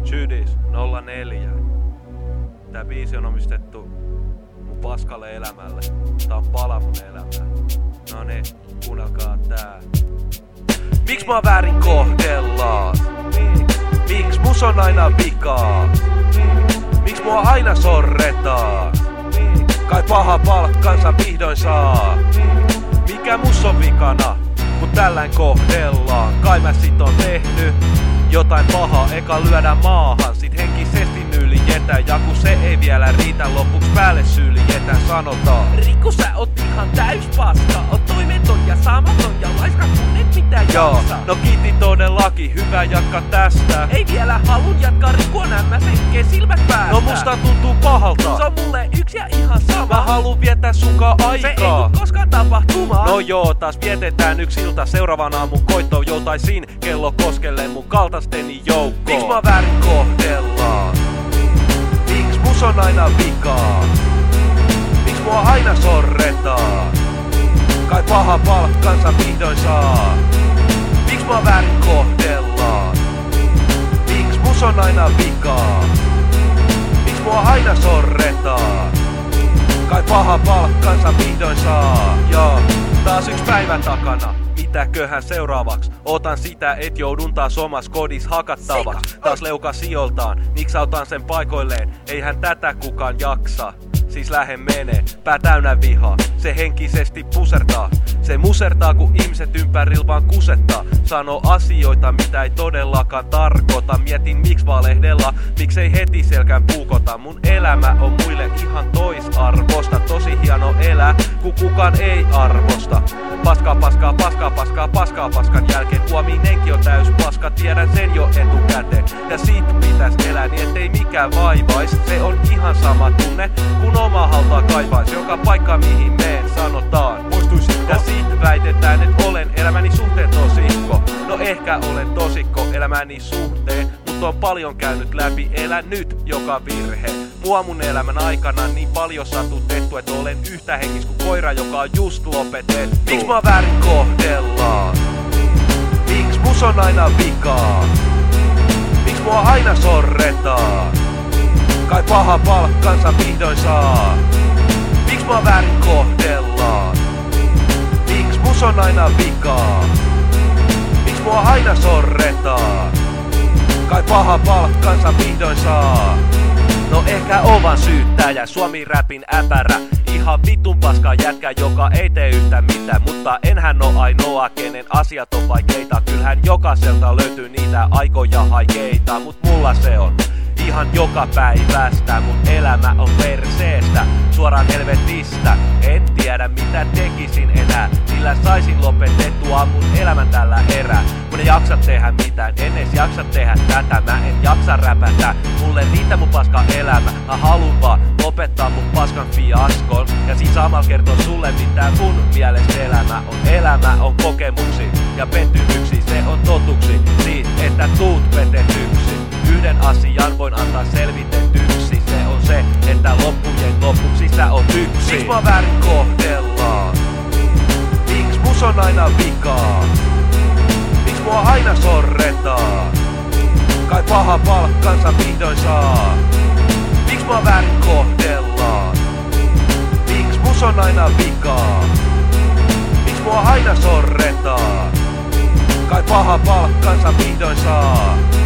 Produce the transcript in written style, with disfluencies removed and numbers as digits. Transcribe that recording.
Jydis 04. Tää biisi on omistettu mun paskalle elämälle. Tää on pala mun elämään. No niin, kuunnelkaa tää. Miks mä väärin kohdellaan? Miks mus on aina vikaa? Miks mua aina sorretaan? Kai paha palkkansa vihdoin saa. Mikä mus on vikana, kun tällään kohdellaan? Kai mä sit on tehnyt jotain pahaa, eka lyödä maahan, sit henkisesti nyljetään. Ja kun se ei vielä riitä, lopuks päälle syljetään, sanotaan: Riku, sä oot ihan täys paska, oot toimeton ja samaton ja laiska, kun et mitään jaksa. No kiitti todellakin, hyvä jatka tästä. Ei vielä halun jatkaa, Riku on ämmäsenkee silmät päästä. No musta tuntuu pahalta, se on mulle yksi ja ihan sama. mä haluun viettää sunkaan aikaa. Se ei oo koskaan tapahtumaan. No joo, taas vietetään yksi ilta, seuraavan aamun koittoon joutaisin kello koskelle mun kaltaisteni joukkoon. Miks mä väärin kohdellaan? Miks mus on aina vikaa? Miks mua aina sorretaan? Kai paha palkkansa vihdoin saa. Miks mä väärin kohdellaan? Miks mus on aina vikaa? Miks mua aina sorretaan? Kai paha palkkansa vihdoin saa. Joo, taas yksi päivä takana. Mitäköhän seuraavaksi? Otan sitä, et joudun taas omas kodis hakattavaksi. Taas leuka sijoiltaan, niks otan sen paikoilleen? Eihän tätä kukaan jaksa. Siis lähe menee, pää täynnä vihaa. Se henkisesti pusertaa. Se musertaa, kun ihmiset ympärillä vaan kusettaa. Sano asioita, mitä ei todellakaan tarkoita. Mietin miks valehdella, miksei heti selkään puukota. Mun elämä on muille ihan toisarvosta. Tosi hieno elää, kun kukaan ei arvosta. Paskaa, paskaa, paskaa, paskaa, paskaa, paskan jälkeen. Huominenkin on täys paska, tiedän sen jo etukäteen. Ja sit pitäis elää niin, ettei mikään vaivais. Se on ihan sama tunne, kun oma haltaa kaivais. Joka paikka mihin meen sanotaan: poistuisitko? Ja sit väitetään, et olen elämäni suhteen tosikko. No ehkä olen tosikko elämäni suhteen, mutta on paljon käynyt läpi, elän nyt joka virhe. Mua mun elämän aikana niin paljon satutettu, et olen yhtä henkis kuin koira, joka on just lopetettu. Miks mä väärin kohdellaan? Miks mus on aina vikaa? Miks mua aina sorretaan? Kai paha palkkansa vihdoin saa. Miks mä väärin kohdellaan? Miks mus on aina vikaa? Miks mua aina sorretaan? Kai paha palkkansa vihdoin saa. No ehkä on vaan syyttäjä, Suomi-räpin äpärä. Ihan vitun paska jätkä, joka ei tee yhtä mitään. Mutta enhän oo ainoa, kenen asiat on vaikeita. Kyllähän jokaiselta löytyy niitä aikoja haikeita. Mut mulla se on ihan joka päivästä. Mun elämä on perseestä, suoraan helvetistä. En tiedä mitä tekisin enää, sillä saisin lopetettua mun elämän tällä erää. Kun en jaksa tehdä mitään, en edes jaksa tehdä tätä. Mä en jaksa räpätä, mulle riittää mun paska elämä. Mä haluun vaan lopettaa mun paskan fiaskon. Ja sit samalla kertoo sulle mitä mun mielestä elämä on. Elämä on kokemuksi ja pettymyksi, se on totuksi siitä, että tuut petetyksi. Yhden asian voin antaa selvitetyksi, se on se, että loppujen lopuksi sä oot yksi. Miks mä väärin kohdellaan? Miks mus on aina vikaa? Miks mua aina sorretaan? Kai paha palkkansa vihdoin saa. Miks mä väärin kohdellaan? Miks mus on aina vikaa? Miks mua aina sorretaan? Kai paha palkkansa vihdoin saa.